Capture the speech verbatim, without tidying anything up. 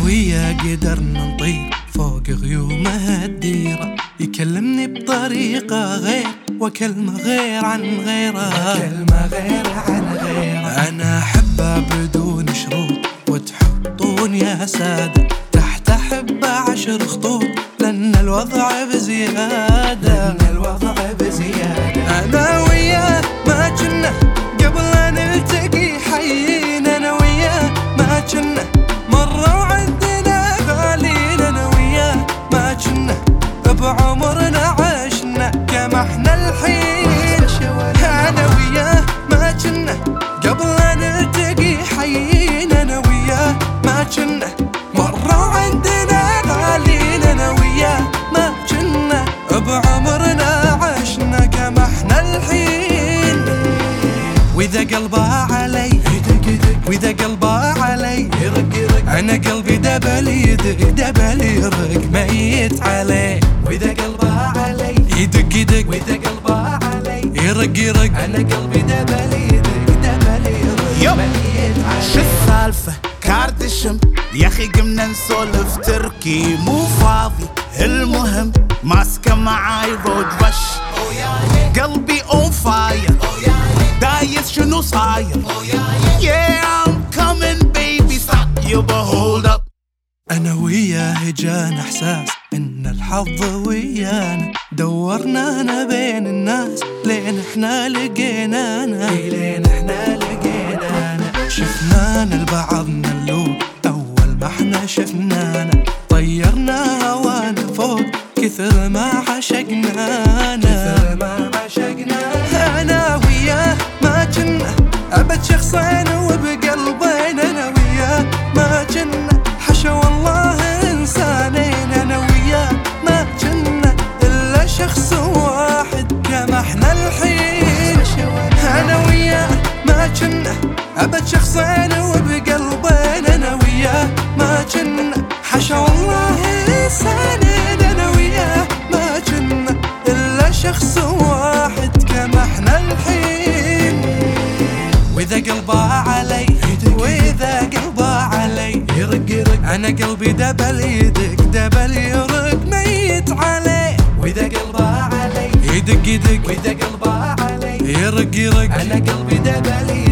وياه قدرنا نطير فوق غيومه الديرة، يكلمني بطريقة غير وكلمة غير عن غيره، كلمة غير عن غيره. أنا أحبه بدون شروط وتحطون يا سادة تحت أحبه عشر خطوط، لأن الوضع بزيادة، لأن الوضع بزيادة. أنا وياه ما كنا قبل أن نلتقي حيين، أنا وياه ما كنا مرة وعندنا غالين، أنا وياه ما كنا بعمرنا عشنا كما احنا الحين. أنا وياه ما كنا قبل أن نلتقي حيين، أنا وياه ما كنا مرة وعندنا غالين، أنا وياه ما كنا بعمرنا عشنا كما احنا الحين. وإذا قلبه علي وإذا قلبه علي أنا قلبي دبل يدق دبل يرق ميت عليه. وإذا قلبه علي يدق يدق وإذا قلبه علي يرق يرق أنا قلبي دبل يدق دبل يرق ميت عليه. شو السالفة كاردشم يا أخي قمنا نسولف تركي مو فاضي، المهم ماسكة معاي رود رش، قلبي اون فاير دايس شنو صاير. Yeah I'm coming baby stop يبا hold up. أنا وياه جانا إحساس إن الحظ ويانا، دورنا بين الناس لين إحنا لقينانا، لين إحنا لقينانا. شفنانا لبعضنا اللوم أول ما إحنا شفنانا، طيرنا هوانا فوق كثر ما عشقنانا، كثر ما عشقنانا. أنا وياه ما كنا أبد شخصين وبقلبين، أنا وياه ما كنا حشا والله إنسانين، أنا وياه ما كنا إلا شخص واحد كما إحنا الحين. أنا وياه ما كنا أبد شخصين وبقلبين، أنا وياه ما كنا حشا والله إنسانين، أنا وياه ما كنا إلا شخص واحد كما إحنا الحين. وإذا قلبه علي وإذا قلبه علي يرق يرق أنا قلبي دبل يدق دبل يرق ميت عليه. وإذا قلبه علي يدق يدق وإذا قلبه علي يرق يرق أنا قلبي دبل